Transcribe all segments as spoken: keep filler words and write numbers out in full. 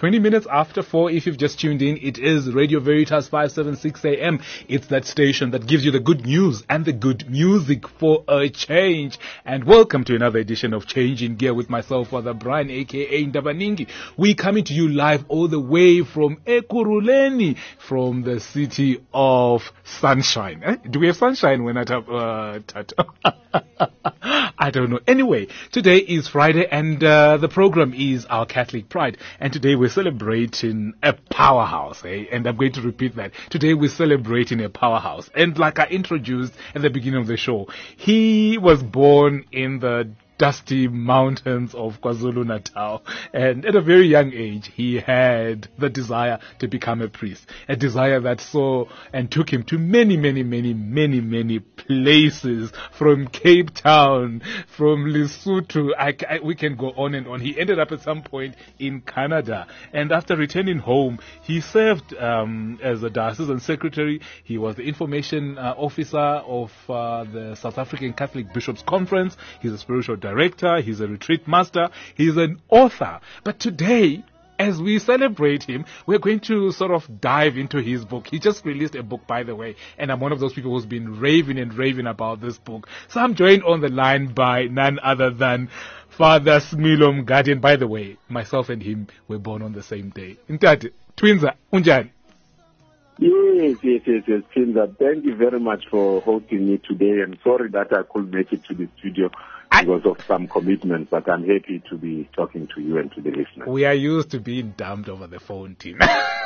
twenty minutes after four, if you've just tuned in, it is Radio Veritas five seventy-six A M. It's that station that gives you the good news and the good music for a change. And welcome to another edition of Changing Gear with myself, Father Brian, aka Ndabaningi. We coming to you live all the way from Ekurhuleni, from the city of sunshine. Eh? Do we have sunshine when I tap, uh, tat- I don't know. Anyway, today is Friday and uh, the program is Our Catholic Pride. And today we're celebrating a powerhouse, eh? And I'm going to repeat that. Today we're celebrating a powerhouse. And like I introduced at the beginning of the show, he was born in the dusty mountains of KwaZulu-Natal, and at a very young age he had the desire to become a priest, a desire that saw and took him to many many many many many places, from Cape Town, from Lesotho. I, I, we can go on and on. He ended up at some point in Canada, and after returning home he served um, as a diocesan secretary. He was the information uh, officer of uh, the South African Catholic Bishops Conference. He's a spiritual director, he's a retreat master, he's an author. But today, as we celebrate him, we're going to sort of dive into his book. He just released a book, by the way, and I'm one of those people who's been raving and raving about this book. So I'm joined on the line by none other than Father Smilo Mngadi. By the way, myself and him were born on the same day. Ntate, twinza, unjani? Yes, yes, yes, yes, Twinza. Thank you very much for hosting me today. I'm sorry that I couldn't make it to the studio because of some commitments, but I'm happy to be talking to you and to the listeners. We are used to being dumped over the phone, team.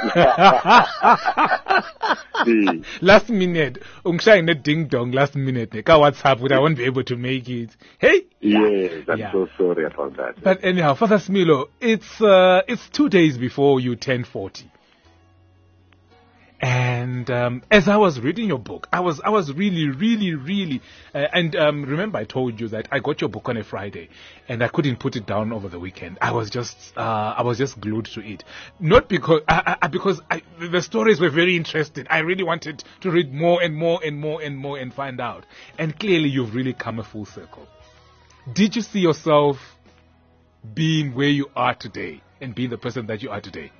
Last minute, ungshayine ding dong last minute. Ka WhatsApp, I won't be able to make it. Hey? Yes, I'm yeah. so sorry about that. But anyhow, Father Smilo, it's uh, it's two days before you turn forty. And um, as I was reading your book, I was I was really, really, really, uh, and um, remember I told you that I got your book on a Friday, and I couldn't put it down over the weekend. I was just uh, I was just glued to it, not because I, I, because I, the stories were very interesting. I really wanted to read more and more and more and more and find out. And clearly, you've really come a full circle. Did you see yourself being where you are today and being the person that you are today?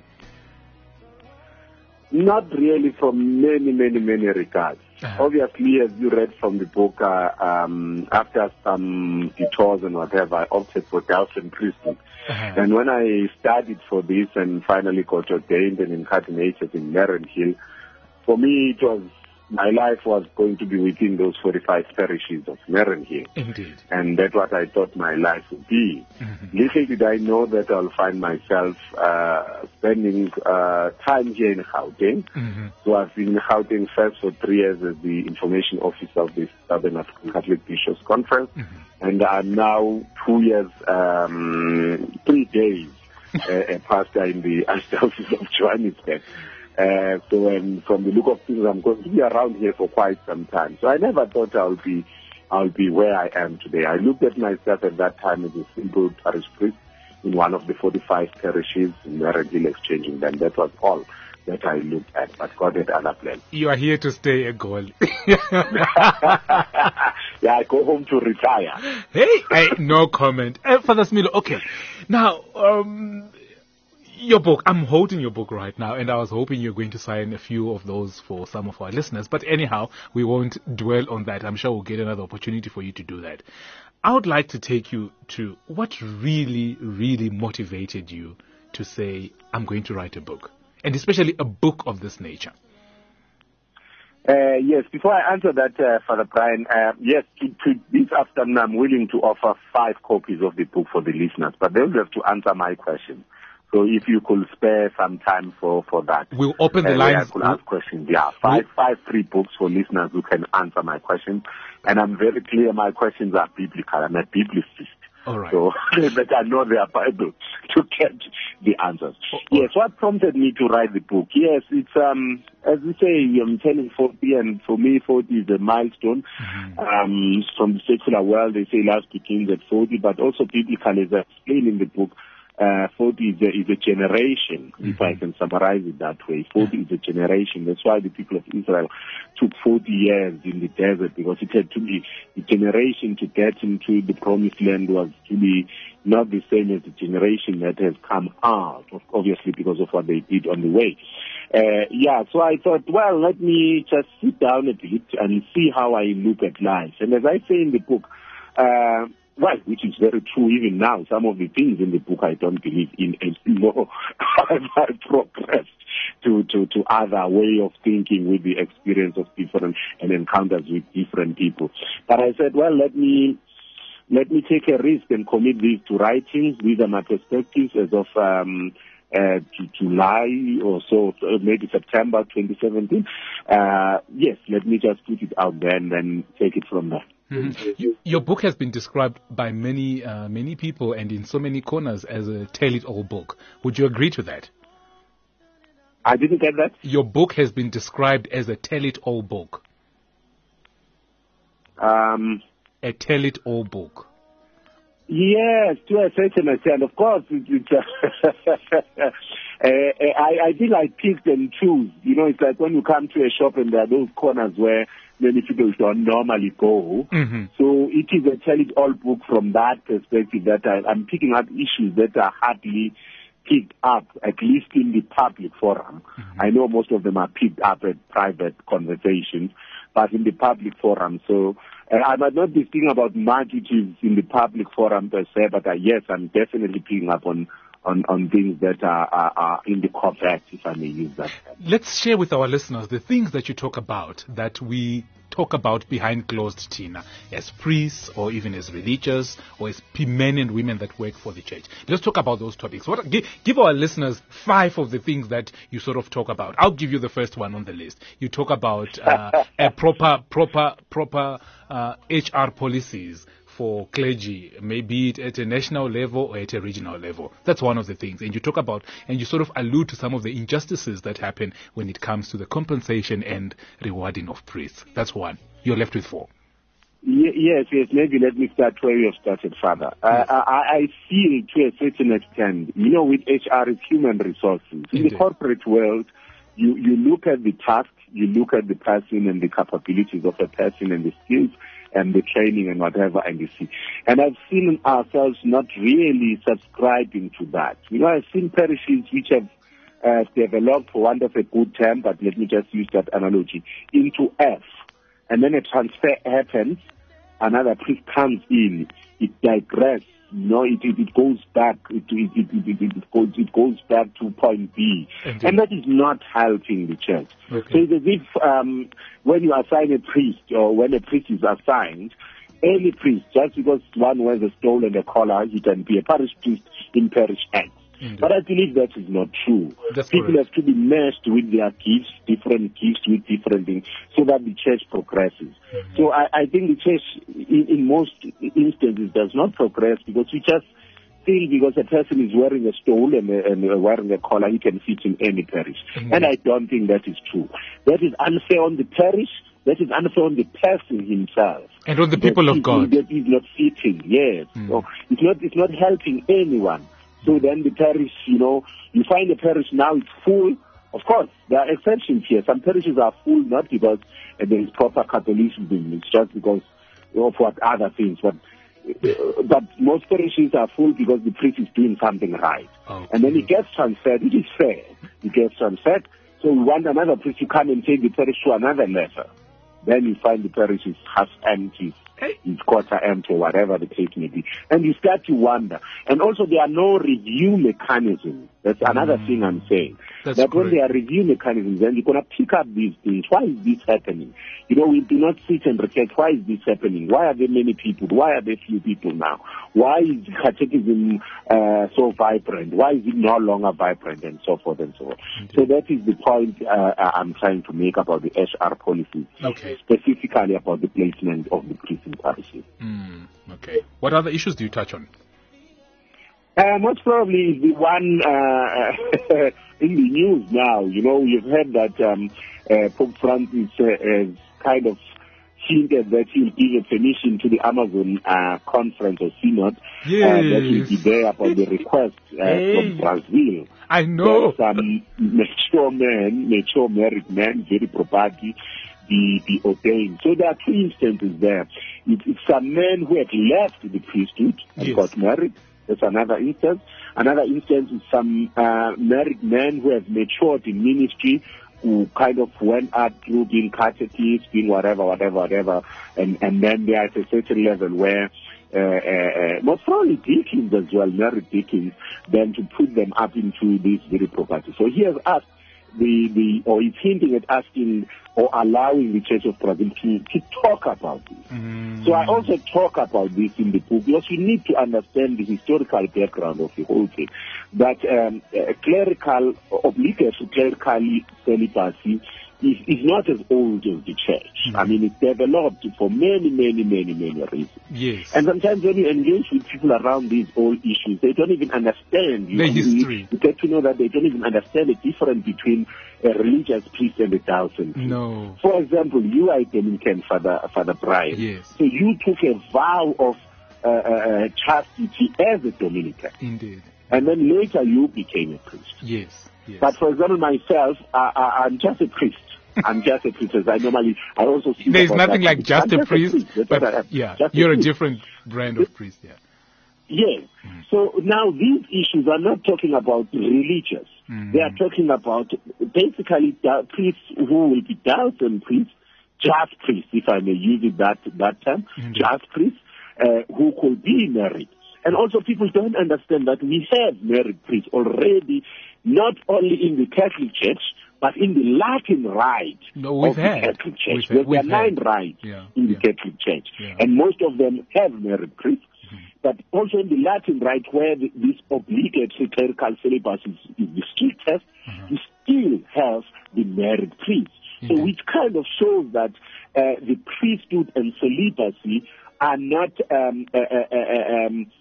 Not really, from many, many, many regards. Uh-huh. Obviously, as you read from the book, uh, um, after some detours and whatever, I opted for Delphin priesthood. Uh-huh. And when I studied for this and finally got ordained and incarnated in Merrenhill, for me it was, my life was going to be within those forty-five parishes of Merrenhill. Indeed. And that's what I thought my life would be. Mm-hmm. Little did I know that I'll find myself uh, spending uh, time here in Gauteng. Mm-hmm. So I've been in Gauteng first for three years as the information officer of the Southern African Catholic Bishops Conference. Mm-hmm. And I'm now two years, um, three days, uh, a pastor in the Archdiocese of Johannesburg. Uh, so um, from the look of things, I'm going to be around here for quite some time. So I never thought I'll be, I'll be where I am today. I looked at myself at that time as a simple parish priest in one of the forty-five parishes in Merrenhill exchanging them. That was all that I looked at, but God had other plans. You are here to stay a goal. Yeah, I go home to retire. Hey, hey no comment. Uh, Father Smilo, okay. Now, um... your book, I'm holding your book right now, and I was hoping you're going to sign a few of those for some of our listeners. But anyhow, we won't dwell on that. I'm sure we'll get another opportunity for you to do that. I would like to take you to what really, really motivated you to say, I'm going to write a book, and especially a book of this nature. Uh, yes, before I answer that, uh, Father Brian, uh, yes, to, to this afternoon I'm willing to offer five copies of the book for the listeners, but they'll have to answer my question. So if you could spare some time for, for that. We'll open the uh, lines. I could ask questions. Yeah, five, we'll... five, three books for listeners who can answer my questions. And I'm very clear my questions are biblical. I'm a biblicist. All right. So that I know their Bible to get the answers. Oh, yes, what prompted me to write the book? Yes, it's, um, as we say, I'm turning forty, and for me, forty is a milestone. Mm-hmm. Um, from the secular world, they say life begins at forty, but also biblically, as I explain in the book, Uh, forty is a, is a generation, mm-hmm. if I can summarize it that way. forty is a generation. That's why the people of Israel took forty years in the desert, because it had to be the generation to get into the promised land was to be not the same as the generation that has come out, obviously because of what they did on the way. Uh, yeah, so I thought, well, let me just sit down a bit and see how I look at life. And as I say in the book, uh, well, which is very true even now, some of the things in the book I don't believe in anymore. I've progressed to, to, to other way of thinking with the experience of different and encounters with different people. But I said, well, let me let me take a risk and commit these to writing. These are my perspectives as of um, uh, July or so, maybe September twenty seventeen. Uh, yes, let me just put it out there and then take it from there. Mm-hmm. You, your book has been described by many uh, many people and in so many corners as a tell-it-all book. Would you agree to that? I didn't get that. Your book has been described as a tell-it-all book. Um, a tell-it-all book. Yes, to a certain extent. Of course, it, it, uh, I, I think I picked and choose. You know, it's like when you come to a shop and there are those corners where many people don't normally go. Mm-hmm. So it is a tell-it-all book from that perspective, that I, I'm picking up issues that are hardly picked up, at least in the public forum. Mm-hmm. I know most of them are picked up at private conversations, but in the public forum. So uh, I might not be speaking about much which is in the public forum per se, but uh, yes, I'm definitely picking up on On, on things that are, are, are in the corporate, if I may use that. Let's share with our listeners the things that you talk about, that we talk about behind closed, Tina, as priests or even as religious or as men and women that work for the church. Let's talk about those topics. What, give, give our listeners five of the things that you sort of talk about. I'll give you the first one on the list. You talk about uh, a proper, proper, proper uh, H R policies for clergy, maybe it at a national level or at a regional level. That's one of the things. And you talk about, and you sort of allude to some of the injustices that happen when it comes to the compensation and rewarding of priests. That's one. You're left with four. Yes, yes. Maybe let me start where you have started, Father. Yes. Uh, I, I feel to a certain extent, you know, with H R, it's human resources. In Indeed. The corporate world, you, you look at the task, you look at the person and the capabilities of a person and the skills and the training and whatever, and you see. And I've seen ourselves not really subscribing to that. You know, I've seen parishes which have uh, developed, for want of a good term, but let me just use that analogy, into F. And then a transfer happens, another priest comes in, it digresses, you know, it, it, it goes back, it, it, it, it, it, goes, it goes back to point B. Indeed. And that is not helping the church. Okay. So it's as if um, when you assign a priest, or when a priest is assigned, any priest, just because one wears a stole and a collar, he can be a parish priest in parish X. Indeed. But I believe that is not true. That's People correct. Have to be meshed with their gifts, different gifts with different things, so that the church progresses. Mm-hmm. So I, I think the church, in, in most instances, does not progress because we just feel because a person is wearing a stole and, a, and wearing a collar, he can fit in any parish. Mm-hmm. And I don't think that is true. That is unfair on the parish. That is unfair on the person himself. And on the people that of is, God. That is not fitting, yes. Mm. So it's not, it's not helping anyone. So then the parish, you know, you find the parish now it's full. Of course, there are exceptions here. Some parishes are full not because uh, there is proper Catholicism. It's just because of what other things. But uh, but most parishes are full because the priest is doing something right. Okay. And then it gets transferred. It is fair. It gets transferred. So we want another priest to come and take the parish to another level. Then you find the parish is half empty. It's quarter empty, whatever the case may be. And you start to wonder. And also there are no review mechanisms. That's another mm. thing I'm saying. That's that correct. When there are review mechanisms, then you're going to pick up these things. Why is this happening? You know, we do not sit and reflect, why is this happening? Why are there many people? Why are there few people now? Why is catechism uh, so vibrant? Why is it no longer vibrant, and so forth and so on? Indeed. So that is the point uh, I'm trying to make about the H R policy. Okay. Specifically about the placement of the priest in parishes. Mm, okay. What other issues do you touch on? Uh, most probably is the one uh, in the news now. You know, you've heard that um, uh, Pope Francis uh, has kind of hinted that he'll give a permission to the Amazon uh, conference or synod yes. uh, that will be there upon the request uh, hey. from Brazil. I know. That some mature men, mature married men, very probably, be, be ordained. So there are two instances there. It, it's some men who have left the priesthood and yes. got married. That's another instance. Another instance is some uh, married men who have matured in ministry, who kind of went up through being catechists, being whatever, whatever, whatever, and, and then they are at a certain level where uh, uh, uh, most probably deacons as well, married deacons, then to put them up into this very property. So he has asked the, the or is hinting at asking or allowing the Church of Brazil to, to talk about this. Mm. So I also talk about this in the book because you need to understand the historical background of the whole thing. That um, uh, clerical, obligatory clerical celibacy is, is not as old as the church. Mm. I mean, it's developed for many, many, many, many reasons. Yes. And sometimes when you engage with people around these old issues, they don't even understand. You, the history. You get to know that they don't even understand the difference between a religious priest and a Dawson priest. No. For example, you are a Dominican, Father, Father Brian. Yes. So you took a vow of uh, uh, chastity as a Dominican. Indeed. And then later you became a priest. Yes. Yes. But for example, myself, I, I, I'm just a priest. I'm just a priest. As I normally, I also speak There's about nothing that. like just I'm a priest, a priest. but yeah, just you're a, a priest. different brand of priest, yeah. Yes. Mm. So now these issues are not talking about religious. Mm. They are talking about basically priests who will be Dawson priests, just priests, if I may use it that, that term, mm. just priests, uh, who could be married. And also people don't understand that we have married priests already, not only in the Catholic Church, but in the Latin Rite no, we've of the had. Catholic Church. We've there are nine had. rites yeah. in yeah. the Catholic Church. Yeah. And most of them have married priests. Mm-hmm. But also in the Latin Rite, where the, this obligatory clerical celibacy is, is the strictest, mm-hmm. you still have the married priests. Mm-hmm. So which kind of shows that uh, the priesthood and celibacy are not um, uh, uh, uh, um,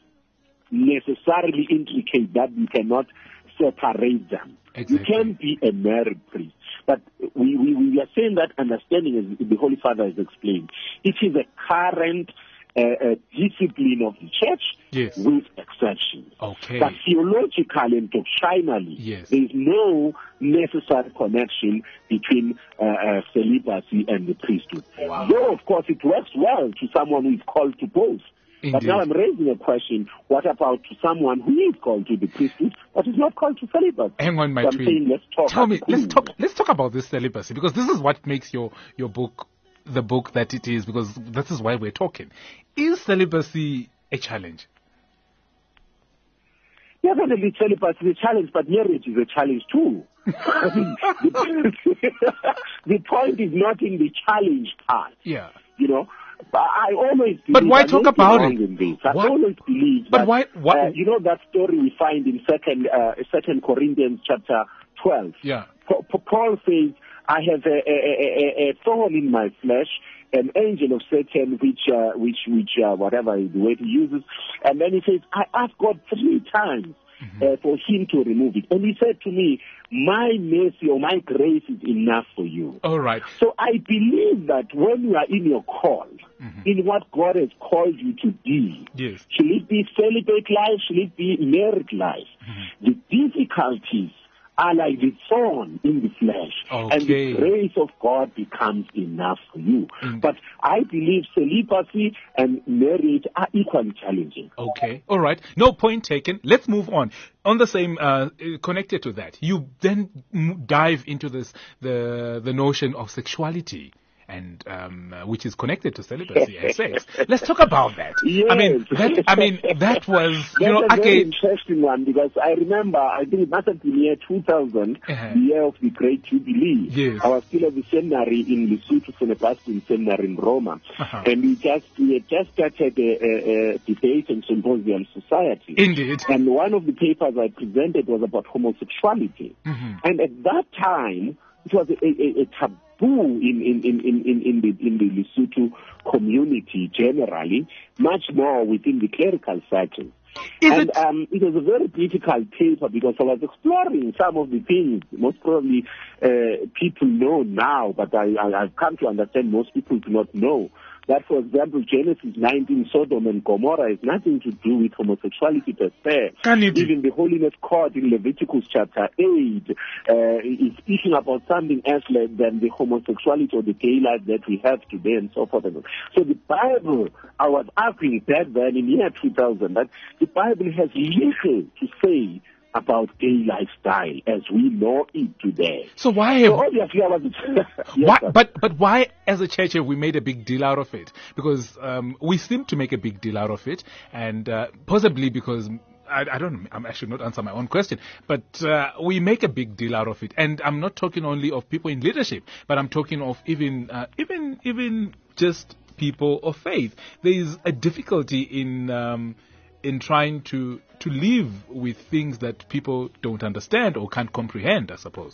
necessarily intricate, that you cannot separate them. Exactly. You can be a married priest. But we, we, we are saying that understanding, as the Holy Father has explained, it is a current uh, uh, discipline of the church yes. with exceptions. Okay. But theologically and doctrinally, yes. there is no necessary connection between uh, uh, celibacy and the priesthood. Wow. Though, of course, it works well to someone who is called to both. Indeed. But now I'm raising a question, what about to someone who is called to the priesthood, but is not called to celibacy? Hang on, my so twin. Saying, let's talk Tell me, let's clean. talk, let's talk about this celibacy, because this is what makes your, your book the book that it is, because this is why we're talking. Is celibacy a challenge? Definitely celibacy is a challenge, but marriage is a challenge too. I mean, the, the point is not in the challenge part. Yeah. You know? I always believe, but why talk about it? In this. I what? always believe but that, why, why? Uh, you know that story we find in second, uh, second Corinthians chapter twelve. Yeah. Pa- Paul says, I have a, a, a, a thorn in my flesh, an angel of Satan, which, uh, which, which, uh, whatever the word he uses. And then he says, I asked God three times mm-hmm. uh, for him to remove it. And he said to me, my mercy or my grace is enough for you. All right. So I believe that when you are in your call, mm-hmm. in what God has called you to be, yes. should it be celibate life, should it be married life, mm-hmm. the difficulties are like the thorn in the flesh, okay. and the grace of God becomes enough for you. Mm. But I believe celibacy and marriage are equally challenging. Okay, all right. No, point taken. Let's move on. On the same, uh, connected to that, you then dive into this the the notion of sexuality. And um, uh, which is connected to celibacy and sex. Let's talk about that. Yes. I mean, that, I mean, that was, you That's know, a very okay. interesting one, because I remember, I think it must have been year two thousand, uh-huh. the year of the Great Jubilee. Yes. I was still at the seminary in Lesotho, Saint Augustine Seminary in Roma, uh-huh. and we just we had just started a, a, a debate and symposium society. Indeed. And one of the papers I presented was about homosexuality, mm-hmm. and at that time it was a, a, a taboo. In, in, in, in, in the in the Lesotho community generally, much more within the clerical circles. Is and it? Um, it was a very difficult paper because I was exploring some of the things most probably uh, people know now, but I, I, I've come to understand most people do not know. That, for example, Genesis nineteen, Sodom and Gomorrah has nothing to do with homosexuality per se. Even the Holiness Court in Leviticus chapter eight uh, is speaking about something else than the homosexuality or the gay life that we have today and so forth. So the Bible, I was arguing back then in the year two thousand, that the Bible has little to say about gay lifestyle as we know it today. So why have, so obviously I was yes, why, but but why as a church have we made a big deal out of it? Because um, we seem to make a big deal out of it, and uh, possibly because I, I don't know, I'm actually not answering my own question, but uh, we make a big deal out of it. And I'm not talking only of people in leadership, but I'm talking of even uh, even even just people of faith. There is a difficulty in um, in trying to to live with things that people don't understand or can't comprehend, I suppose.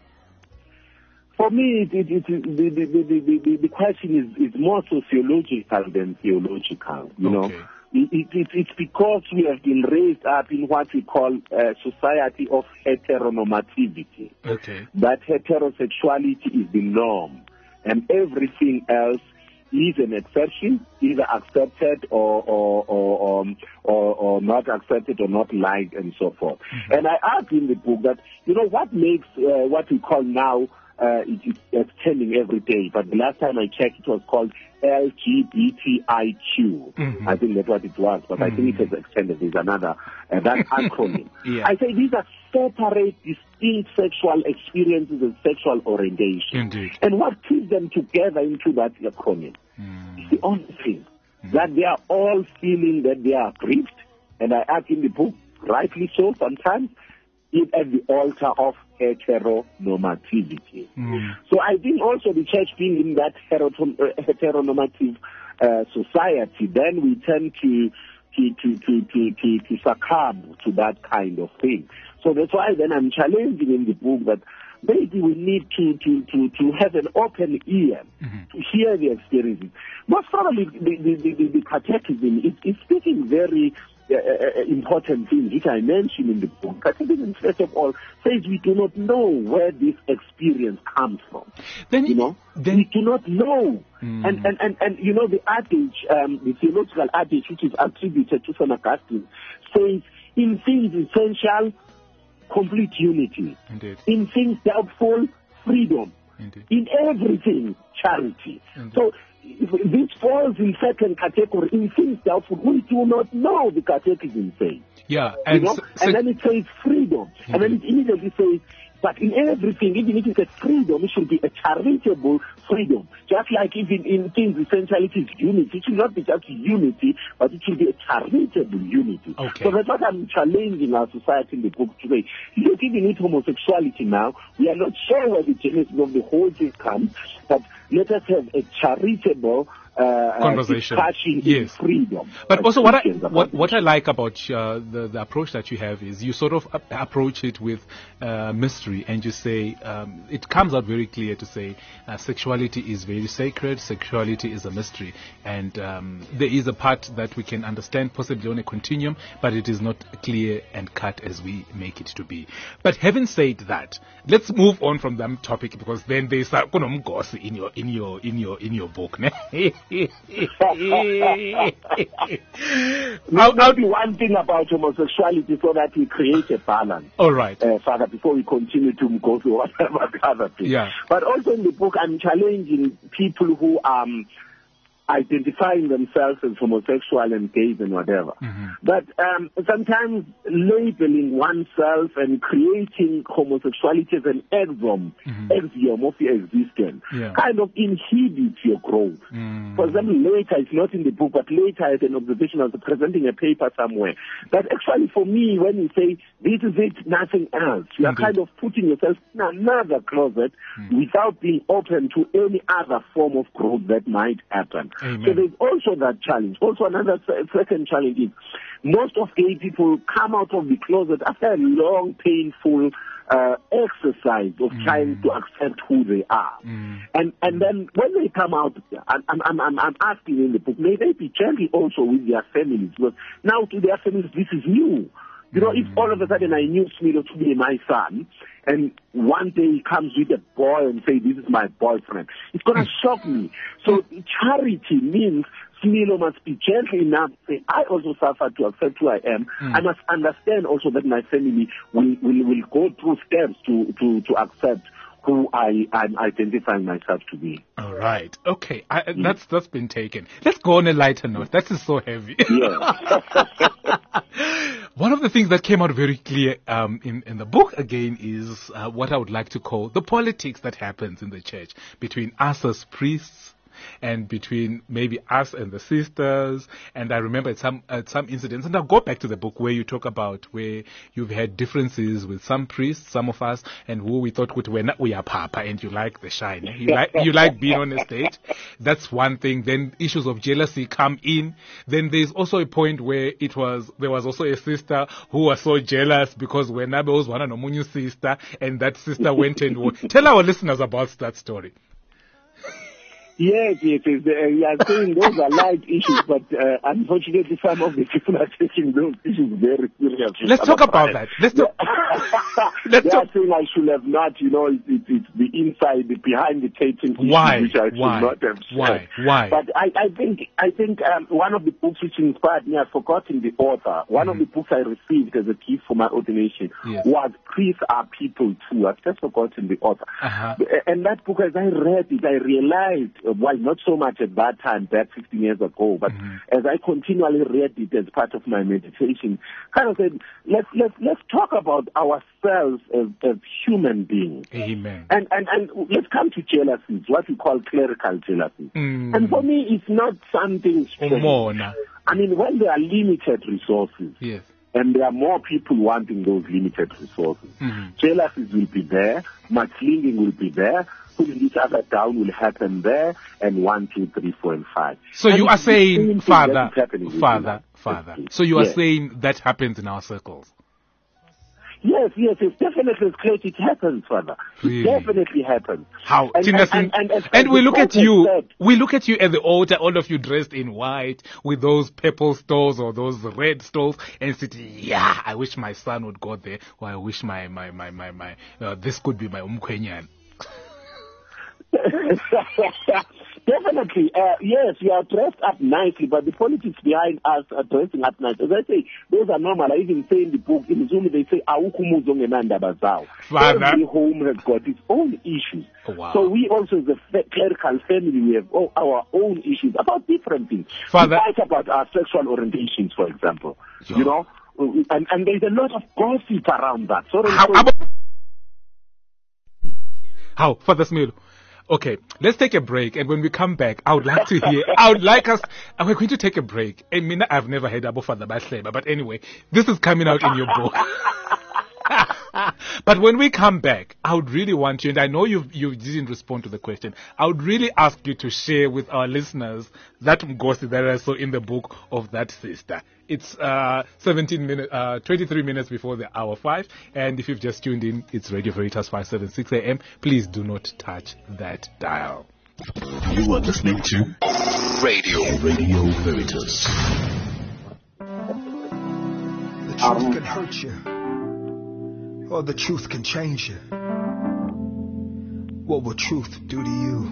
For me, it, it, it, the, the, the, the, the question is, is more sociological than theological. You okay. know, it, it, it, it's because we have been raised up in what we call a society of heteronormativity. Okay. That heterosexuality is the norm, and everything else is an exception, either accepted or or or, um, or or not accepted or not liked and so forth. Mm-hmm. And I argue in the book that, you know, what makes uh, what we call now, uh, it is extending every day, but the last time I checked it was called L G B T I Q. Mm-hmm. I think that's what it was, but mm-hmm. I think it has extended. There's another, uh, that acronym. Yeah. I say these are separate, distinct sexual experiences and sexual orientation. Indeed. And what keeps them together into that acronym mm. is the only thing, mm. that they are all feeling that they are grieved, and I argue in the book, rightly so sometimes, it at the altar of heteronormativity. Mm. So I think also the church being in that heteronormative uh, society, then we tend to to, to, to, to, to, to succumb to that kind of thing. So that's why then I'm challenging in the book that maybe we need to, to, to, to have an open ear mm-hmm. to hear the experiences. Most probably the, the, the, the catechism is, is speaking very uh, uh, important things, which I mentioned in the book. Catechism, first of all, says we do not know where this experience comes from. Then, you know, then, we do not know. Mm. And, and, and, and, you know, the adage, um, the theological adage, which is attributed to Saint Augustine, says, in things essential, complete unity. Indeed. In things doubtful, freedom. Indeed. In everything, charity. Indeed. So if this falls in second category. In things doubtful, we do not know, the catechism says. Yeah, and, you know? so, and then it says freedom. Indeed. And then it immediately says, but in everything, even if it's a freedom, it should be a charitable freedom. Just like even in things, essentially it is unity. It should not be just unity, but it should be a charitable unity. Okay. So that's what I'm challenging our society in the book today. Look, even with homosexuality now, we are not sure where the genesis of the whole thing comes, but let us have a charitable Uh, conversation, yes, freedom. But also, what I what, what I like about uh, the the approach that you have is you sort of uh, approach it with uh, mystery, and you say um, it comes out very clear to say uh, sexuality is very sacred, sexuality is a mystery, and um, there is a part that we can understand possibly on a continuum, but it is not clear and cut as we make it to be. But having said that, let's move on from that topic, because then there's a in your in your in your in your book. Now, maybe one thing about homosexuality, so that we create a balance. All right, uh, Father, before we continue to go to whatever the other thing. Yeah. But also in the book, I'm challenging people who um identifying themselves as homosexual and gays and whatever. Mm-hmm. But um, sometimes labeling oneself and creating homosexuality as an axiom, mm-hmm. axiom of your existence, yeah. kind of inhibits your growth. Mm-hmm. For example, later, it's not in the book, but later I had an observation, I was presenting a paper somewhere, that actually for me, when you say, this is it, nothing else, you are kind of putting yourself in another closet mm-hmm. without being open to any other form of growth that might happen. Amen. So there's also that challenge. Also another second challenge is most of gay people come out of the closet after a long, painful uh, exercise of Mm. trying to accept who they are. Mm. And and then when they come out, I'm, I'm, I'm, I'm asking in the book, may they be gentle also with their families? Because now to their families, this is new. You know, if all of a sudden I knew Smilo to be my son, and one day he comes with a boy and say, this is my boyfriend, it's going to shock me. So charity means Smilo must be gentle enough to say, I also suffer to accept who I am. Mm. I must understand also that my family will, will, will go through steps to, to, to accept who I, I'm identifying myself to be. All right. Okay. I, mm. That's that's been taken. Let's go on a lighter note. That is so heavy. Yeah. One of the things that came out very clear um, in, in the book, again, is uh, what I would like to call the politics that happens in the church between us as priests and between maybe us and the sisters. And I remember at some at some incidents, and I'll go back to the book where you talk about where you've had differences with some priests, some of us, and who we thought we not we are papa, and you like the shine. You like you like being on the stage. That's one thing. Then issues of jealousy come in. Then there's also a point where it was there was also a sister who was so jealous because when Nabe was one of the sister, and that sister went and won. Tell our listeners about that story. Yes, yes, yes. Uh, you are saying those are light issues, but uh, unfortunately some of the people are taking those issues very seriously. Let's talk about that. Let's talk. Let's they talk. are saying I should have not, you know, it, it, it's the inside, the behind the curtain issues Why? which I should Why? not have shared. Why? Why? But I, I think, I think um, one of the books which inspired me, I've forgotten the author, one Mm-hmm. of the books I received as a gift for my ordination Yes. was Priests Are People Too. I've just forgotten the author. Uh-huh. And that book, as I read it, I realized, uh, why not so much at that time, back fifteen years ago, but Mhm. as I continually read it as part of my meditation, kind of said, let's let's let's talk about ourselves as, as human beings, Amen. and and and let's come to jealousies, what we call clerical jealousies. Mm. And for me, it's not something strange. Umona. I mean, when there are limited resources, Yes. and there are more people wanting those limited resources, Mhm. jealousies will be there, mudslinging will be there, putting each other down will happen there, and one, two, three, four, and five. So And you are it's the same saying, thing Father, that is happening with Father, you. Father. Yes. So you are Yes. saying that happens in our circles. Yes, yes, it's definitely great. It happens, Father. Really? It definitely happens. How? And, Tina, and, and, and, as- and as we the look at prophet you, said, we look at you at the altar, all of you dressed in white, with those purple stoles or those red stoles, and sit, yeah, I wish my son would go there, or I wish my, my, my, my, my, uh, this could be my umkwenyan. Definitely, uh, yes, you are dressed up nicely, but the politics behind us are dressing up nice. As I say, those are normal. I even say in the book, in Zulu, they say, "Awukumuzo ngenandaba zawo." Father. Every home has got its own issues. Oh, wow. So we also, as a fa- clerical family, we have all our own issues about different things. Father. We fight about our sexual orientations, for example. Yo. You know, and, and there's a lot of gossip around that. So, How, so how, how, Father Smilo? Okay, let's take a break, and when we come back, I would like to hear, I would like us, and we're going to take a break. I mean, I've never heard about Father Basleba, but anyway, this is coming out in your book. But when we come back, I would really want you, and I know you you didn't respond to the question, I would really ask you to share with our listeners that Mgosi that I saw in the book of that sister. It's uh, seventeen minutes, uh, twenty-three minutes before the hour five, and if you've just tuned in, it's Radio Veritas five seventy-six A M. Please do not touch that dial. You are listening to Radio Radio Veritas. The truth can hurt you, or the truth can change you. What will truth do to you?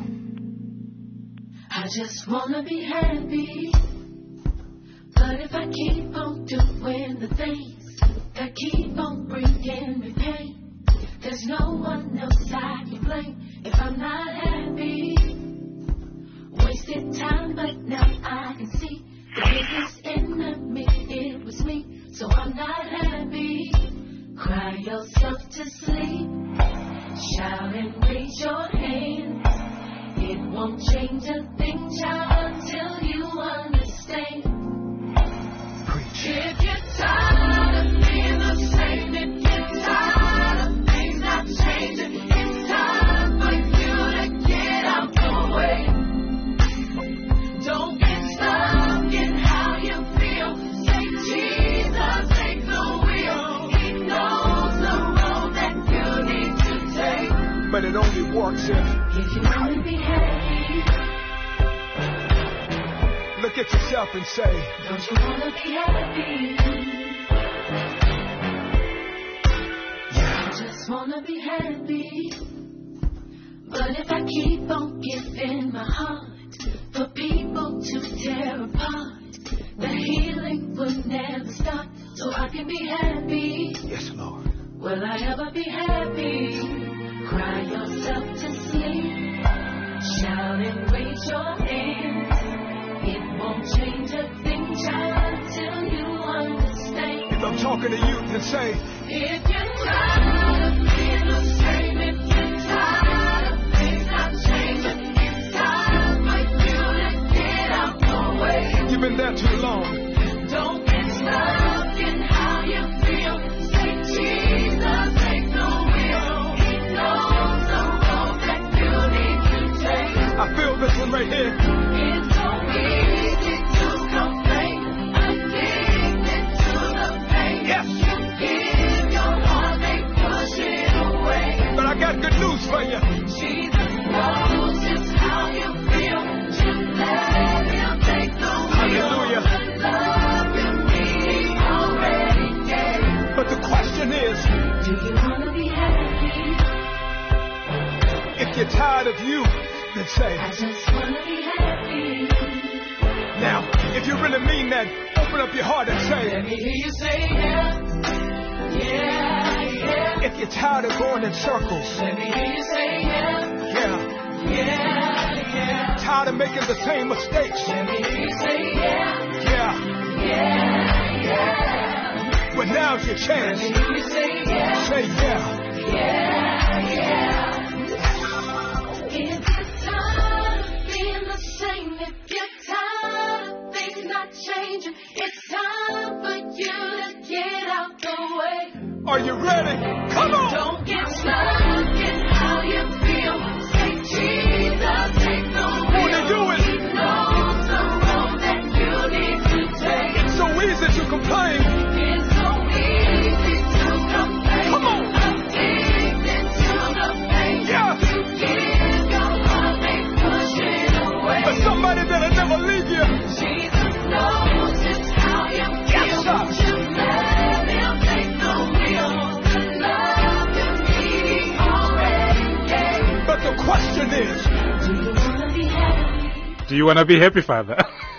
I just wanna be happy, but if I keep on doing the things that keep on bringing me pain, there's no one else I can blame if I'm not happy. Wasted time, but now I can see the biggest enemy, it was me, so I'm not happy. Cry yourself to sleep, shout and raise your hands. It won't change a thing, child, until you understand. Preach. If you're tired of being the same, if you're tired of things not changing, it's time for you to get out the way. Don't get stuck in how you feel. Say Jesus, take the wheel. He knows the road that you but it only works if If you wanna be happy, look at yourself and say, don't you wanna be happy? I just wanna be happy. But if I keep on giving my heart for people to tear apart, the healing will never stop. So I can be happy. yes, Lord. Will I ever be happy? Cry yourself to sleep. Shout and raise your hands. It won't change a thing, child, till you understand. If I'm talking to you, then say, If you're tired of being the same, if you're tired of things not changing, it's time for you to get out the way. you've been there too long. Don't get stuck in how you feel. Say Jesus take the wheel. He knows the road that you need to take. I feel this one right here. It's so easy to complain, addicted to the pain. Yes. You give your heart, they push it away. But I got good news for you. Jesus knows just how you feel. Just let him take the wheel. Hallelujah. The love you need, he already gave. But the question is, Do you wanna be happy? if you're tired of you, then say, I just wanna be happy. now, if you really mean that, open up your heart and Let say, me hear you say yeah. Yeah, yeah. if you're tired of going in circles, Let me hear you say yeah. yeah, Yeah, yeah. tired of making the same mistakes, Let me hear you say yeah. yeah, Yeah, yeah. but now's your Let chance. me hear you say yeah. Say yeah. Yeah, yeah. If you're tired of being the same, if you're tired of things not changing, it's time for you to get out the way. Are you ready? Come on. Don't get stuck in how you feel. Say Jesus, take the wheel. Won't he do it? He knows the road that you need to take. It's so easy to complain. It's so easy to complain. Come on. Addicted to the pain. Yeah. You give your heart, they push it away. But somebody that'll never leave you. Jesus knows just how you feel. Yes, sir. Just let him take the wheel. The love you need, he already gave. But the question is, Do you wanna be happy? Do you want to be happy, Father?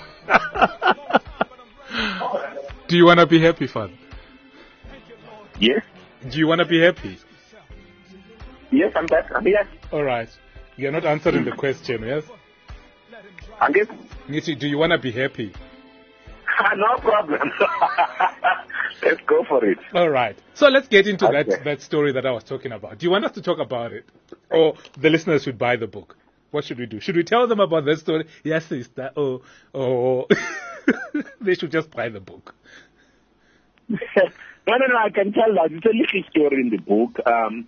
Do you want to be happy, Father? Yes? Do you want to be happy? Yes, I'm back. I'm here. All right. You're not answering the question, yes? I'm good. Ngithi, do you want to be happy? No problem. Let's go for it. All right. So let's get into Okay. that, that story that I was talking about. Do you want us to talk about it? Or the listeners should buy the book? What should we do? Should we tell them about that story? Yes, sister. Oh, oh. They should just buy the book. No, no, no, I can tell that. It's a little story in the book. Um,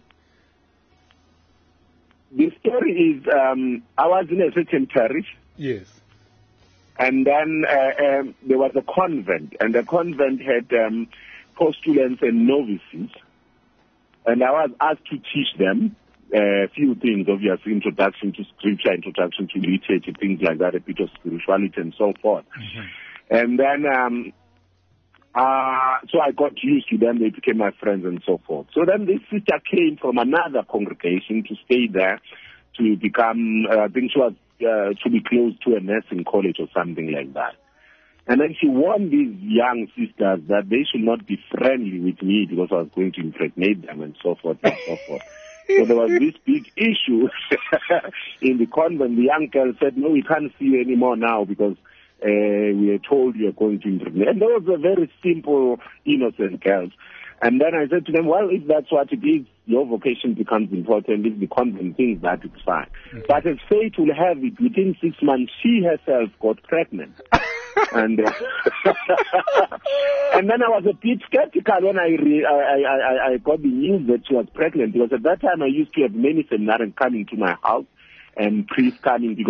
the story is, um, I was in a certain parish, Yes. and then uh, um, there was a convent, and the convent had um, postulants and novices, and I was asked to teach them a few things, obviously, introduction to scripture, introduction to literature, things like that, a bit of spirituality and so forth. Mm-hmm. And then, um, uh, so I got used to them, they became my friends and so forth. So then this sister came from another congregation to stay there, to become, uh, I think she was, uh, to be close to a nursing college or something like that. And then she warned these young sisters that they should not be friendly with me because I was going to impregnate them and so forth and so forth. So there was this big issue in the convent. The young girl said, no, we can't see you anymore now because uh, we are told you are going to impregnate. And those were very simple, innocent girls. And then I said to them, well, if that's what it is, your vocation becomes important. If the convent thinks that, it's fine. Mm-hmm. But as fate will have it, within six months, she herself got pregnant. and uh, and then I was a bit skeptical when I, re- I, I, I got the news that she was pregnant, because at that time I used to have many seminarians coming to my house and priests coming, because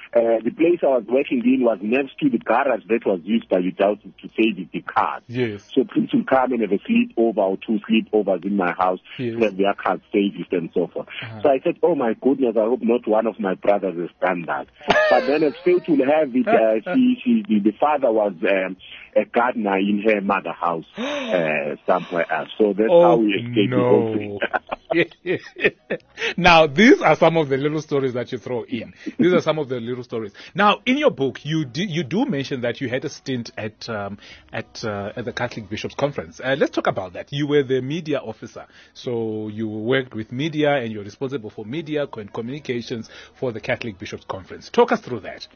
uh, the place I was working in was next to the garage that was used by the Dowses to save the cars. Yes. So Prince will come and have a sleepover or two sleepovers in my house Yes. to have their cars saved and so forth. Uh-huh. So I said, oh my goodness, I hope not one of my brothers has done that. But then as fate will have it, uh, she, she, the, the father was um, a gardener in her mother house uh, somewhere else. So that's Oh, how we escaped no. the conflict. Now, these are some of the little stories that you throw in. These are some of the little stories. Now, in your book, you do, you do mention that you had a stint at um, at uh, at the Catholic Bishops' Conference. Uh, let's talk about that. You were the media officer, so you worked with media, and you're responsible for media and communications for the Catholic Bishops' Conference. Talk us through that.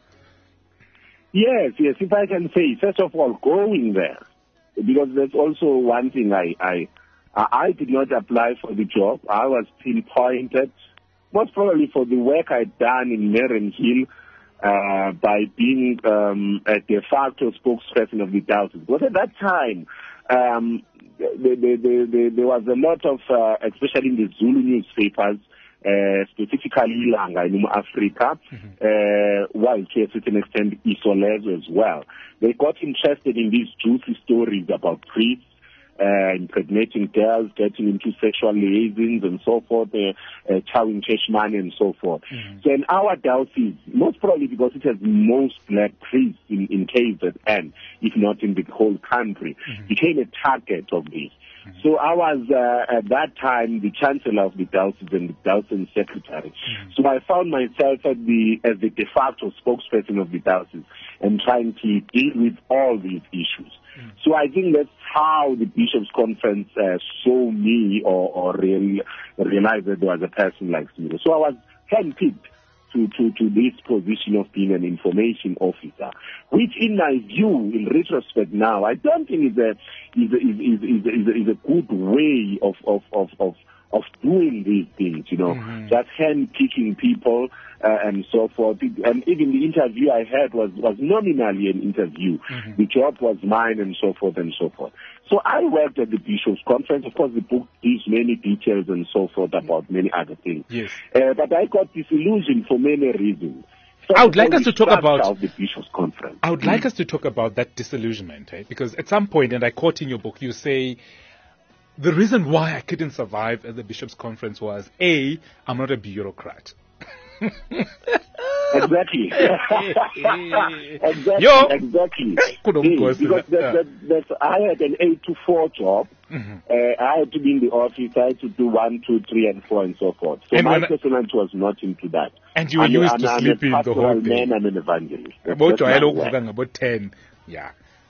Yes, yes. If I can say, first of all, going there, because that's also one thing I, I, I did not apply for the job. I was pinpointed, most probably for the work I'd done in Merrin Hill, uh, by being um, a de facto spokesperson of the Dowses. Because at that time, um, the, the, the, the, there was a lot of, uh, especially in the Zulu newspapers, Uh, specifically Ilanga in Africa, mm-hmm. uh, while to a certain extent Isolezo as well. They got interested in these juicy stories about priests, uh, impregnating girls, getting into sexual liaisons and so forth, uh, uh, chowing church money and so forth. Mm-hmm. So in our diocese, most probably because it has most black priests in, in K Z N, if not in the whole country, mm-hmm. became a target of this. So I was, uh, at that time, the Chancellor of the Diocese and the Diocese Secretary. Mm-hmm. So I found myself at the, as the de facto spokesperson of the Diocese and trying to deal with all these issues. Mm-hmm. So I think that's how the Bishops' Conference uh, saw me or, or real, realized that there was a person like me. So I was handpicked to, to, to this position of being an information officer, which in my view, in retrospect now, I don't think is a, is a, is, is, is, is a, is a good way of, of, of, of, of doing these things, you know, mm-hmm. just hand-picking people uh, and so forth. And even the interview I had was, was nominally an interview. Mm-hmm. The job was mine and so forth and so forth. So I worked at the Bishops' Conference. Of course, the book gives many details and so forth about many other things. Yes. Uh, but I got disillusioned for many reasons. So I would like us to talk about the Bishops' Conference. I would mm. like us to talk about that disillusionment, eh? Because at some point, and I quote in your book, you say, the reason why I couldn't survive at the Bishops' Conference was, A, I'm not a bureaucrat. Exactly. exactly. Yo. Exactly. Because that, that, that, I had an eight to four job. Mm-hmm. Uh, I had to be in the office. I had to do one, two, three, and four, and so forth. So and my personality was not into that. And you were I'm, used I'm, to I'm sleeping the whole day. Man, I'm an evangelist. About about ten. Yeah.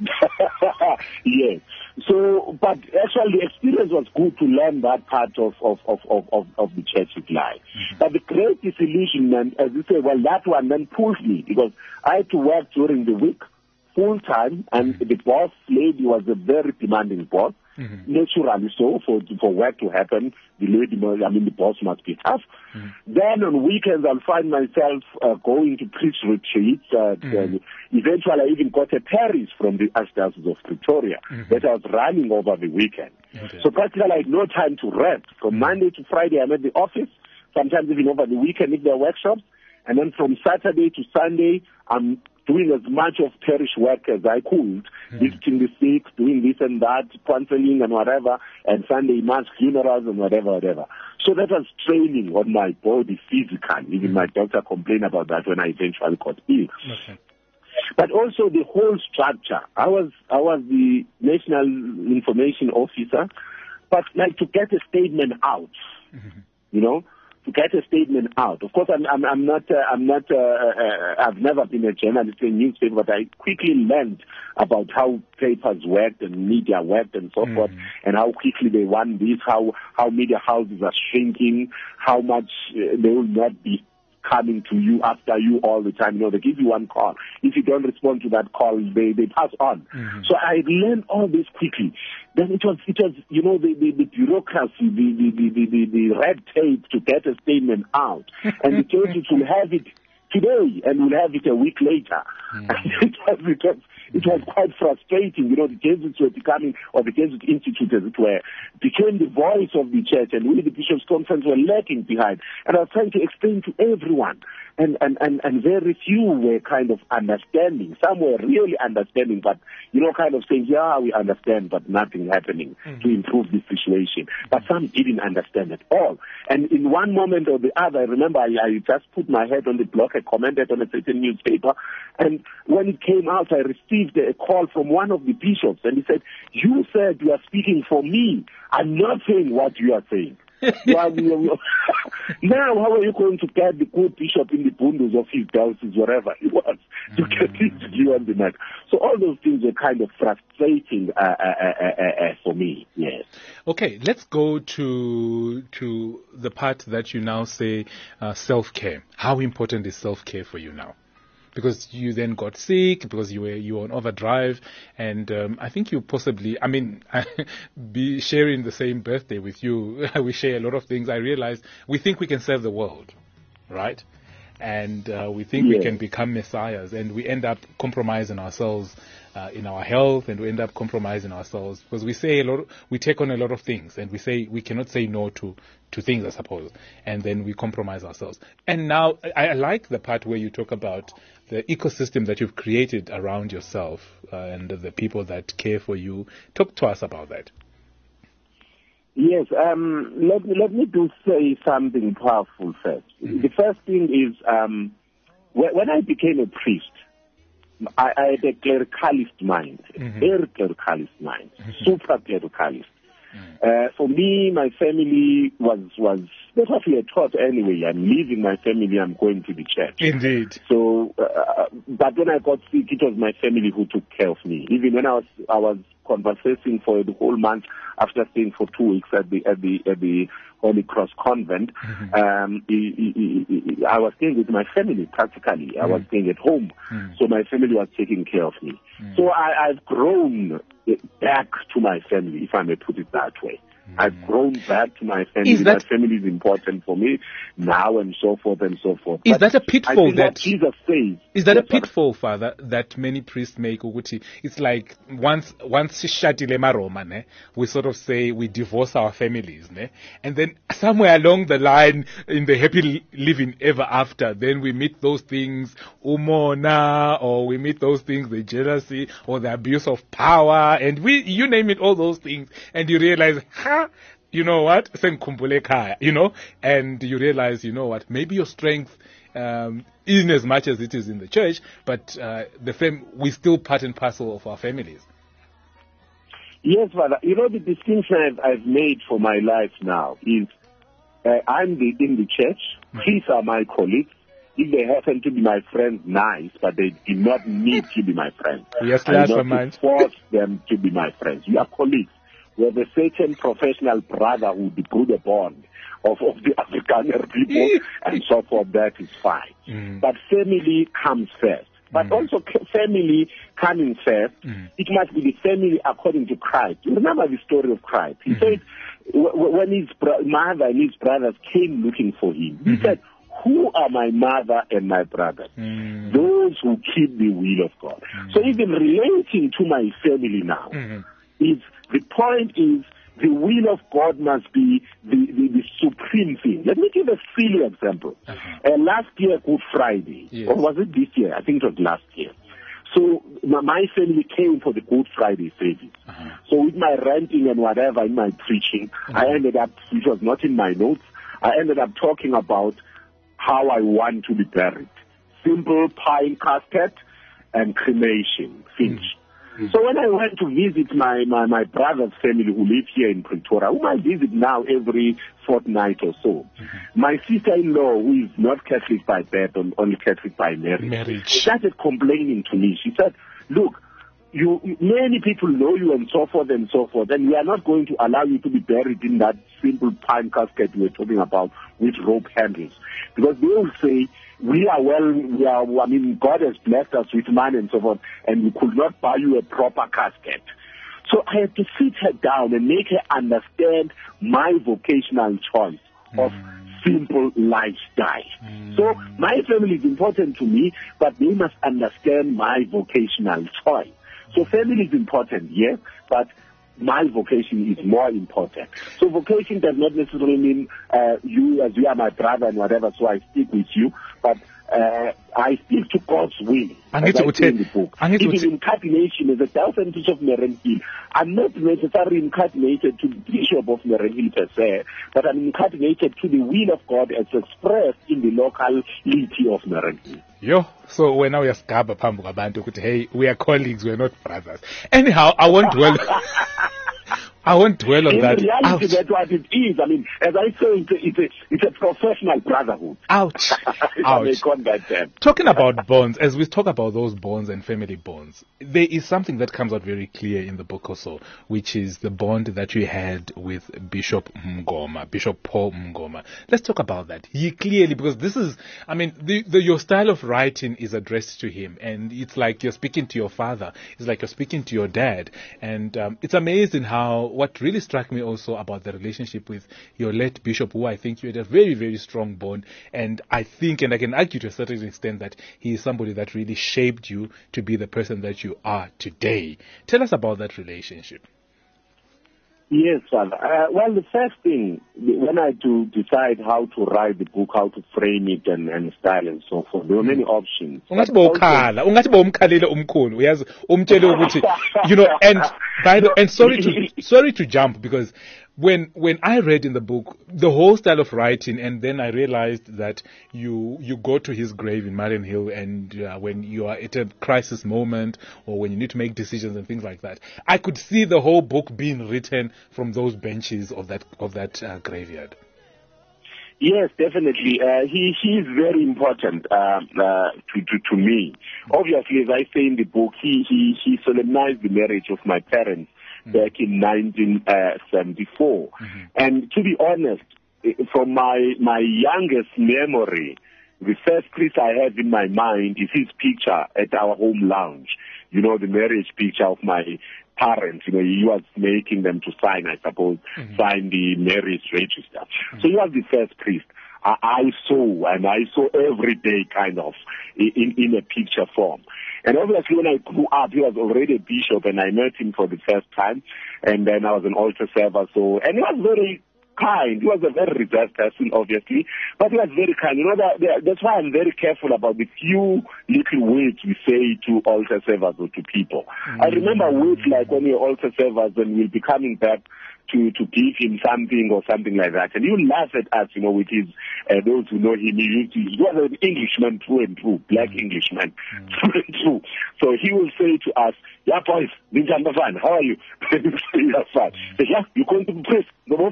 Yes. So, but actually the experience was good to learn that part of, of, of, of, of, of the church's life. Mm-hmm. But the great disillusionment, as you say, well, that one then pulled me because I had to work during the week full time, and mm-hmm. the boss lady was a very demanding boss. Mm-hmm. Naturally so, for for work to happen, the lady, I mean, the boss must be tough. Mm-hmm. Then on weekends, I'll find myself uh, going to preach retreats. Uh, mm-hmm. Eventually, I even got a parish from the Archdiocese of Pretoria mm-hmm. that I was running over the weekend. Okay. So practically, I had no time to rest. From mm-hmm. Monday to Friday, I'm at the office, sometimes even over the weekend if there are workshops. And then from Saturday to Sunday, I'm doing as much of parish work as I could, mm. visiting the sick, doing this and that, counseling and whatever, and Sunday mass funerals and whatever, whatever. So that was training on my body physically. Even mm. my doctor complained about that when I eventually got ill. Okay. But also the whole structure. I was I was the National Information Officer, but like to get a statement out, mm-hmm. you know, to get a statement out. Of course, I'm, I'm, I'm not, uh, I'm not, uh, uh, I've never been a journalist in newspaper, but I quickly learned about how papers worked and media worked and so mm-hmm. forth, and how quickly they want this, how, how media houses are shrinking, how much uh, they will not be coming to you after you all the time. You know, they give you one call. If you don't respond to that call, they, they pass on. Mm-hmm. So I learned all this quickly. Then it was, it was, you know, the, the, the bureaucracy, the, the, the, the, the red tape to get a statement out. And the churches will have it today and we'll have it a week later. Mm. And it was, it was, it was quite frustrating. You know, the Jesuits were becoming, or the Jesuit Institute as it were, became the voice of the church, and we, the Bishops' Conference, were lagging behind. And I was trying to explain to everyone, and, and, and, and very few were kind of understanding. Some were really understanding, but, you know, kind of saying, yeah, we understand, but nothing happening mm-hmm. to improve the situation. But some didn't understand at all. And in one moment or the other, I remember I, I just put my head on the block, I commented on a certain newspaper, and when it came out, I received a call from one of the bishops, and he said, you said you are speaking for me. I'm not saying what you are saying. Now, how are you going to get the good bishop in the bundles of his diocese, wherever he was, to get his view on the matter? So all those things were kind of frustrating uh, uh, uh, uh, uh, for me, yes. Okay, let's go to to the part that you now say uh, self-care. How important is self-care for you now? Because you then got sick, because you were you were on overdrive, and um, I think you possibly, I mean, be sharing the same birthday with you, we share a lot of things. I realize we think we can serve the world, right? And uh, we think yeah. we can become messiahs, and we end up compromising ourselves uh, in our health, and we end up compromising ourselves because we say a lot, we take on a lot of things, and we say we cannot say no to to things, I suppose, and then we compromise ourselves. And now I, I like the part where you talk about the ecosystem that you've created around yourself uh, and the people that care for you. Talk to us about that. Yes, um, let me let me do say something powerful first. Mm-hmm. The first thing is um, when, when I became a priest, I, I had a clericalist mind, mm-hmm. very clericalist mind, mm-hmm. super clericalist. Mm-hmm. Uh, for me, my family was was that's what we were taught anyway. I'm leaving my family, I'm going to the church. Indeed. So, uh, but when I got sick, it was my family who took care of me. Even when I was I was convalescing for the whole month after staying for two weeks at the at the at the Holy Cross Convent, mm-hmm. um, I was staying with my family practically. Mm-hmm. I was staying at home, mm-hmm. so my family was taking care of me. Mm-hmm. So I, I've grown back to my family, if I may put it that way. Mm. I've grown back to my family. Is that, my family is important for me now, and so forth and so forth. Is but that a pitfall I that Jesus says? Is that yes, a pitfall, Father, that many priests make? Uguti? It's like once once shatile maroma, ne, we sort of say we divorce our families, ne, and then somewhere along the line in the happy living ever after, then we meet those things, umona, or we meet those things, the jealousy or the abuse of power, and we you name it, all those things, and you realize, ha, you know what, you know, and you realize, you know what, maybe your strength um, in as much as it is in the church, but uh, the fam- we still part and parcel of our families. Yes, Father. You know, the distinction I've, I've made for my life now is uh, I'm the, in the church. These are my colleagues. If they happen to be my friends, nice, but they do not need to be my friends. Yes, I do not force them to be my friends. We are colleagues. We have a certain professional brotherhood, the Bruder bond of, of the Afrikaner people, and so forth. That is fine. Mm. But family comes first. But mm. also family coming first, mm. it must be the family according to Christ. You remember the story of Christ. He mm-hmm. said, w- when his bro- mother and his brothers came looking for him, he mm-hmm. said, who are my mother and my brothers? Mm. Those who keep the will of God. Mm. So even relating to my family now, mm-hmm. is the point is the will of God must be the, the, the supreme thing. Let me give a silly example. Uh-huh. Uh, last year, Good Friday, yes. or was it this year? I think it was last year. So my family came for the Good Friday service. Uh-huh. So with my ranting and whatever in my preaching, uh-huh. I ended up, which was not in my notes, I ended up talking about how I want to be buried. Simple pine casket and cremation, finish. Mm-hmm. So when I went to visit my, my, my brother's family who live here in Pretoria, whom I visit now every fortnight or so, mm-hmm. my sister-in-law, who is not Catholic by birth, only Catholic by marriage, marriage, started complaining to me. She said, look, you, many people know you and so forth and so forth, and we are not going to allow you to be buried in that simple pine casket we're talking about with rope handles. Because they will say, we are well, we are, I mean, God has blessed us with money and so forth, and we could not buy you a proper casket. So I had to sit her down and make her understand my vocational choice of simple lifestyle. Mm. So my family is important to me, but they must understand my vocational choice. So family is important, yes, but my vocation is more important. So vocation does not necessarily mean uh, you, as you are my brother and whatever, so I speak with you, but uh, I speak to God's will. I need to say in the book. I need to Even incarnation is a self-entity of Merenhill. I'm not necessarily incarnated to the Bishop of Merenhill per se, but I'm incarnated to the will of God as expressed in the locality of Merenhill. Yo, so when we are scaba pambu abantu, hey, we are colleagues, we are not brothers. Anyhow, I won't dwell. I won't dwell on in that. In reality, Ouch. That's what it is. I mean, as I say, it's a, it's a, it's a professional brotherhood. Ouch. If Ouch. I may call that term. Talking about bonds, as we talk about those bonds and family bonds, there is something that comes out very clear in the book also, which is the bond that you had with Bishop Mngoma, Bishop Paul Mngoma. Let's talk about that. He clearly, because this is, I mean, the, the, your style of writing is addressed to him, and it's like you're speaking to your father. It's like you're speaking to your dad. And um, it's amazing how, what really struck me also about the relationship with your late bishop, who I think you had a very, very strong bond. And I think, and I can argue to a certain extent, that he is somebody that really shaped you to be the person that you are today. Tell us about that relationship. Yes, Father. Uh, well, the first thing, when I to decide how to write the book, how to frame it and, and style and so forth, there were many options. Ungathi bowukhala, ungathi bowumkhalile umkhulu, uyazi umtshele ukuthi, you know, and by the, and sorry to sorry to jump, because when when I read in the book the whole style of writing, and then I realized that you you go to his grave in Mariannhill, and uh, when you are at a crisis moment or when you need to make decisions and things like that, I could see the whole book being written from those benches of that of that uh, graveyard. Yes, definitely. Uh, he he is very important uh, uh, to, to to me. Obviously, as I say in the book, he he he solemnized the marriage of my parents back in nineteen seventy-four. Mm-hmm. And to be honest, from my my youngest memory, the first priest I have in my mind is his picture at our home lounge. You know, the marriage picture of my parents. You know, he was making them to sign, I suppose, mm-hmm. sign the marriage register. Mm-hmm. So he was the first priest I, I saw, and I saw every day kind of in, in a picture form. And obviously when I grew up, he was already a bishop, and I met him for the first time, and then I was an altar server, so, and he was very kind. He was a very reserved person, obviously, but he was very kind. You know, that, that, that's why I'm very careful about the few little words we say to altar servers or to people. Mm-hmm. I remember words like when you're altar servers and we'll be coming back to, to give him something or something like that. And you laugh at us, you know, with his, uh, those who know him, he, used to, he was an Englishman through and through, black mm-hmm. Englishman mm-hmm. through and through. So he will say to us, yeah, boys, how are you? Yeah, fine. Say, yeah, you're going to press,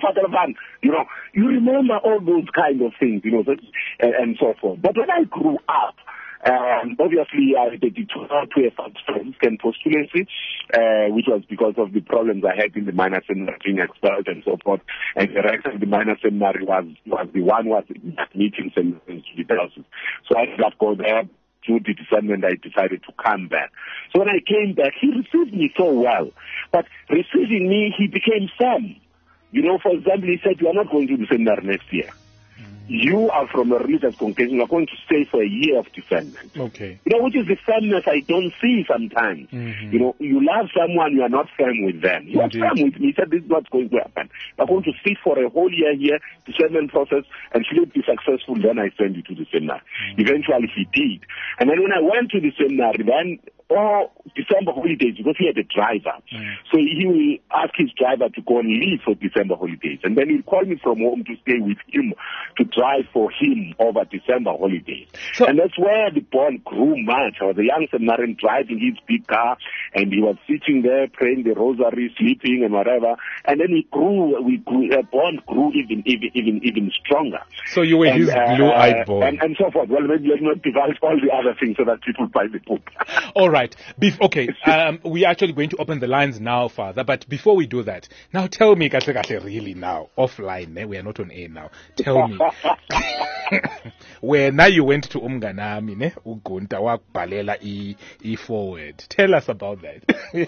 you know, you remember all those kind of things, you know, so, and, and so forth. But when I grew up, Um, obviously, I dedicated to a Franciscan postulancy, uh, which was because of the problems I had in the minor seminary being expelled and so forth. And the rest of the minor seminary was, was the one was meetings and institutions. So I did not go there. To the discernment, I decided to come back. So when I came back, he received me so well. But receiving me, he became firm. You know, for example, he said, you are not going to the seminary next year. You are from a religious congregation. You are going to stay for a year of discernment. Okay. You know, which is the firmness I don't see sometimes. Mm-hmm. You know, you love someone, you are not firm with them. You Indeed. Are firm with me. He said, this is not going to happen. You are going to sit for a whole year here, discernment process, and should it be successful, then I send you to the seminary. Mm-hmm. Eventually he did. And then when I went to the seminary, then or December holidays, because he had a driver. Mm. So he will ask his driver to go and leave for December holidays. And then he'll call me from home to stay with him, to drive for him over December holidays. So, and that's where the bond grew much. I was a young seminarian driving his big car, and he was sitting there praying the rosary, sleeping and whatever. And then we grew, we grew, a bond grew even, even, even, even stronger. So you were and, his uh, blue-eyed boy. And, and so forth. Well, maybe let's not divulge all the other things so that people buy the book. All right. Bef- okay, um, we are actually going to open the lines now, Father. But before we do that, now tell me, Kahle Kahle, really now, offline, eh? We are not on air now. Tell me, where now you went to Umganami, ne? Ugunta wakbalela i i forward. Tell us about that.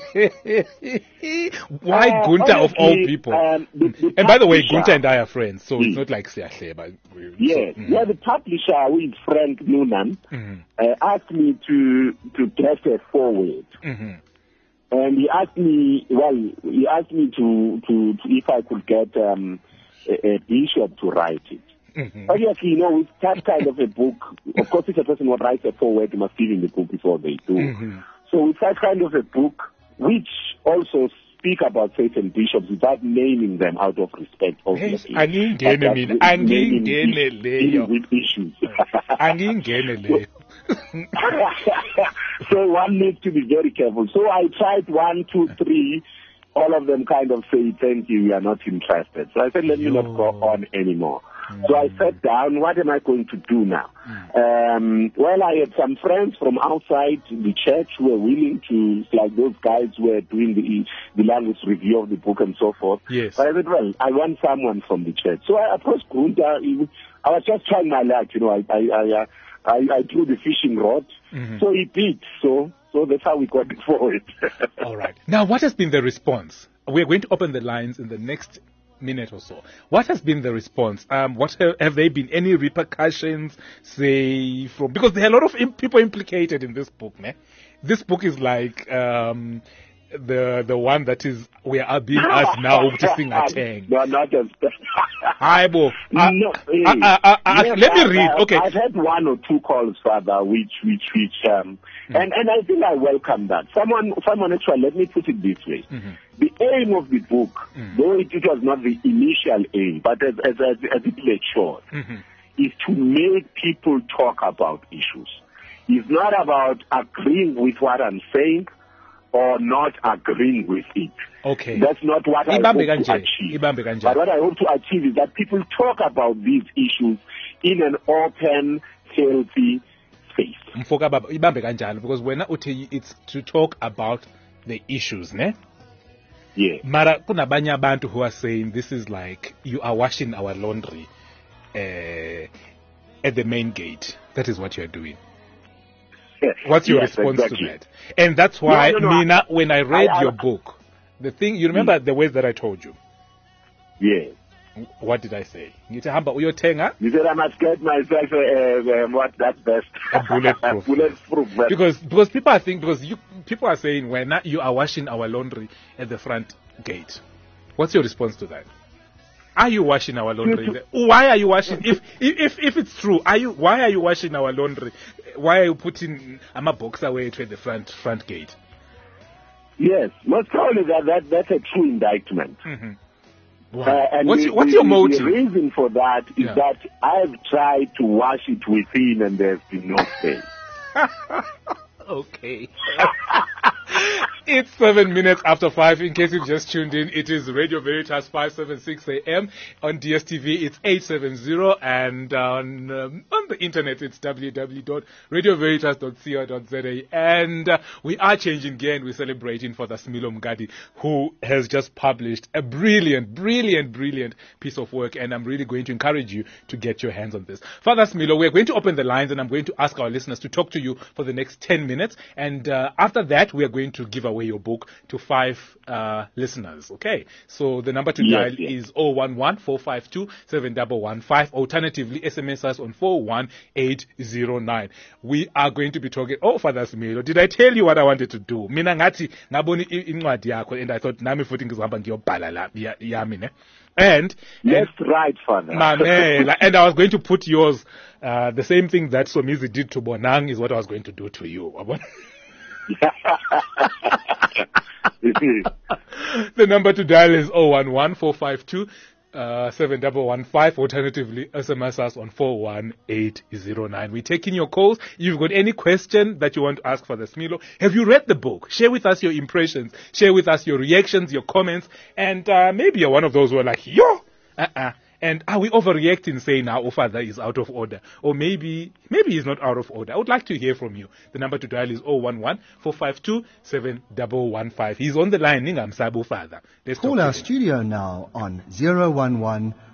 Why Uh, Gunta of all honestly, people? um, the- the And by the way, publisher- Gunta and I are friends, so it's Mm. not like Siahle, but we- Yes, so, mm. yeah, the publisher, who is Frank Noonan, Mhm. uh, asked me to to get a forward. Mhm. And he asked me, well, he asked me to, to, to if I could get um, a, a bishop to write it. Mhm. Obviously, you know, with that kind of a book, of course, if a person would write a forward, he must fill in the book before they do. Mhm. So with that kind of a book, which also speak about certain bishops without naming them out of respect, obviously. Angingene But mina, that angingene naming is leyo. dealing with issues. Angingene leyo. So one needs to be very careful. So I tried one, two, three. All of them kind of say, thank you, we are not interested. So I said, let me not go on anymore. Mm. So I sat down, what am I going to do now? Mm. Um, well, I had some friends from outside the church who were willing to, like those guys who were doing the, the language review of the book and so forth. Yes. But I said, well, I want someone from the church. So I approached Gunta. I was just trying my luck, you know, I, I, I, uh, I, I drew the fishing rod. Mm-hmm. So he beat, so so that's how we got it forward. All right. Now, what has been the response? We're going to open the lines in the next minute or so. What has been the response? Um, what have, have there been any repercussions, say, from... Because there are a lot of im- people implicated in this book, ne? This book is like... Um, the the one that is we are being asked now to sing a tang. No, not as Hi, Bo. Uh, no, hey. uh, uh, uh, uh, yes, let me I, read. I, Okay. I've had one or two calls, Father, which which which um, mm-hmm. and and I think I welcome that. Someone someone actually, let me put it this way: mm-hmm. the aim of the book, mm-hmm. though it, it was not the initial aim, but as as as, as it matured, mm-hmm. is to make people talk about issues. It's not about agreeing with what I'm saying or not agreeing with it. Okay. That's not what I hope to achieve. But what I hope to achieve is that people talk about these issues in an open, healthy space. Because when it's to talk about the issues, ne? Yeah. Mara kuna banya abantu who are saying this is like you are washing our laundry uh, at the main gate. That is what you are doing. What's your yes, response exactly. to that? And that's why, no, no, no, Mina, when I read I, I, your book, the thing, you remember mm. the words that I told you? Yes. What did I say? You said, you said I must get myself a, uh, what, that's best. A bulletproof. bulletproof vest. Because, because people are thinking, because you, people are saying, well, now you are washing our laundry at the front gate. What's your response to that? Are you washing our laundry? Why are you washing? If if if it's true, are you? Why are you washing our laundry? Why are you putting a box away to the front front gate? Yes, most probably that, that that's a true indictment. Mm-hmm. Wow. Uh, and what's the, your, what's the, your motive? The reason for that is yeah. that I've tried to wash it within, and there's been no space. Okay. It's seven minutes after five. In case you've just tuned in, it is Radio Veritas five seventy-six A M. On D S T V, it's eight seventy, and on um, on the internet, it's w w w dot radio veritas dot co dot z a. And uh, we are changing gear, and we're celebrating Father Smilo Mngadi, who has just published a brilliant, brilliant, brilliant piece of work. And I'm really going to encourage you to get your hands on this. Father Smilo, we're going to open the lines, and I'm going to ask our listeners to talk to you for the next ten minutes. And uh, after that, we are going to give away your book to five uh, listeners. Okay, so the number to yes, dial yes. is zero one one, four five two, seven one one five. Alternatively, S M S us on four one eight zero nine. We are going to be talking. Oh, Father Smilo, did I tell you what I wanted to do? Mina ngati ngaboni incwadi yakho, and I thought nami futhi ngizihamba ngiyobhala la yami ne. And that's and, right, Father. Mamela, and I was going to put yours. Uh, the same thing that Somizi did to Bonang is what I was going to do to you. The number to dial is zero one one, four five two, seven one one five. Alternatively, S M S us on four one eight zero nine. We're taking your calls. If you've got any question that you want to ask for the Smilo, have you read the book? Share with us your impressions. Share with us your reactions, your comments. And uh, maybe you're one of those who are like, yo, uh-uh. And are we overreacting saying our father is out of order? Or maybe maybe he's not out of order. I would like to hear from you. The number to dial is zero one one, four five two, seven one one five. He's on the line. Ningam Sabu Father. Let's call our studio now on zero one one,